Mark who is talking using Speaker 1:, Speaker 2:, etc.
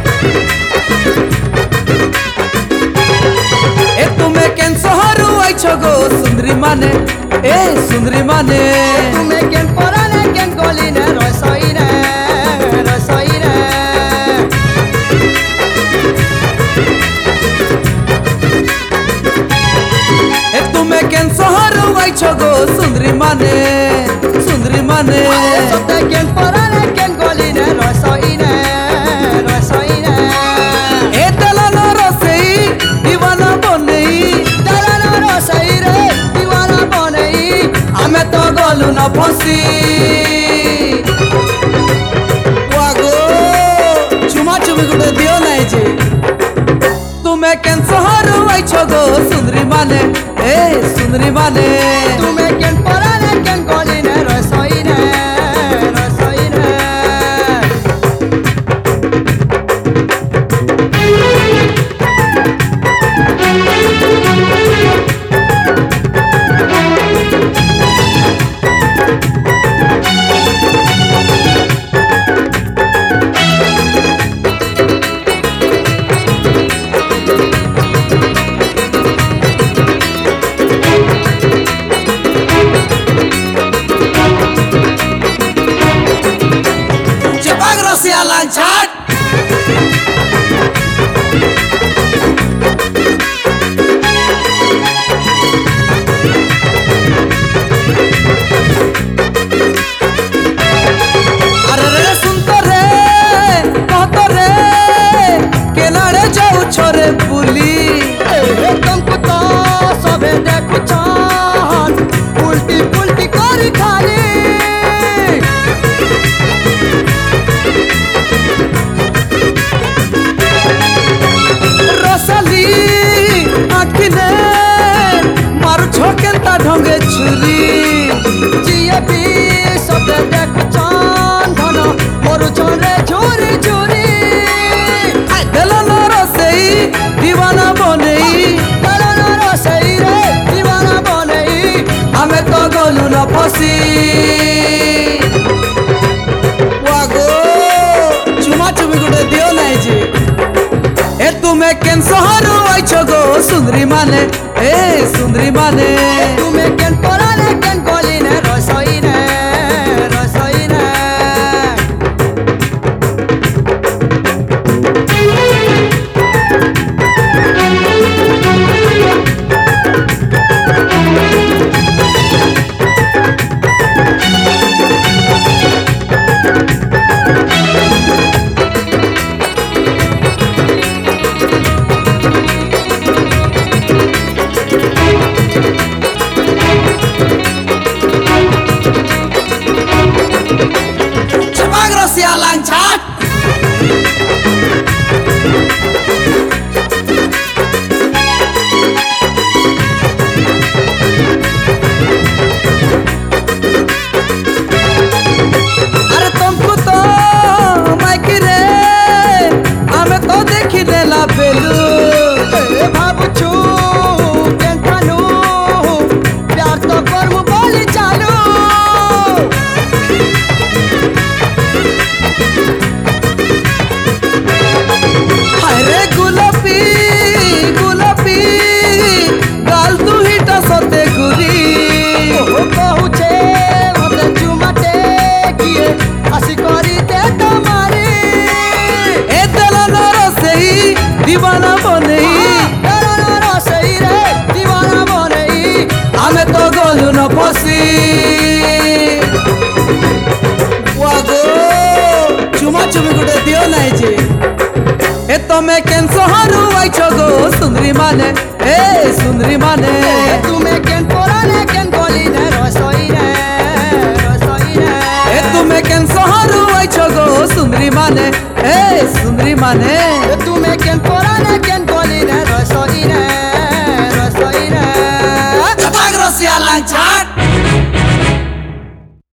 Speaker 1: ए तुम्हें केन सहरु आइछो गो सुंदरी माने ए सुंदरी माने
Speaker 2: तुम्हें केन पराने केन गली ने रसोई रे
Speaker 1: ए तुम्हें केन सहरु आइछो गो सुंदरी माने
Speaker 2: सते केन पराने केन गली ने रसोई रे
Speaker 1: ए दलाल रसई दीवाना बनई
Speaker 2: दलाल रसोई रे दीवाना बनई
Speaker 1: आमे तो गलु न फसी वागो चुमा चुमी गुटे दियो नाइ जे तुम्हें केन सहरु आइछो गो सुंदरी माने ए सुंदरी माने
Speaker 2: तुम्हें केन पराने केन गली ने रसोई रे
Speaker 1: लांछाट अरे रे सुनतो रे कहतो रे केलाड़े जाऊ छोरे बुली
Speaker 2: तुमको तो सबे देखु चान उल्टी पुल्टी करी खाली
Speaker 1: रसली आखिने मारू छोकेंता ढंगे छुरी
Speaker 2: जिए भी सबे देखु चान धन मोरु चोरे झुरी झुरी
Speaker 1: दलाल रसई दीवाना बनई
Speaker 2: दलाल रसई रे दीवाना बनई
Speaker 1: आमे तो गलु न फसी वागो चुमा चुमी गुटे दियो नाइ जे ए तुम्हें केन सहरु आइछो गो सुंदरी माने ए सुंदरी माने
Speaker 2: तुम्हें केन पराने केन गली ने रसोई रे
Speaker 1: लांछाट अरे तुमको तो माइकी रे आमे तो देखी देला बेलू
Speaker 2: भाबुछु केन ठानु प्यार तो करमु बोली चालू
Speaker 1: अरे गुलाबी गुलाबी गाल तू हिटा सते गुरी
Speaker 2: कहूचे मते चुमाटे किए हसी करी दे तुम्हारी
Speaker 1: ए दलाल रसई दीवाना बनई
Speaker 2: दलाल रसई रे दीवाना बनई
Speaker 1: आमे तो गलु न फसी वागो चुमा चुमी गुटे दियो नाइ जे ए तुम्हें केन सहरु आइछो गो सुंदरी माने ए सुंदरी माने
Speaker 2: तुम्हें केन पराने केन गली ने रसोई रे
Speaker 1: ए तुम्हें केन सहरु आइछो गो सुंदरी माने ए सुंदरी माने
Speaker 2: तुम्हें केन पराने केन गली ने रसोई रे
Speaker 1: लांछाट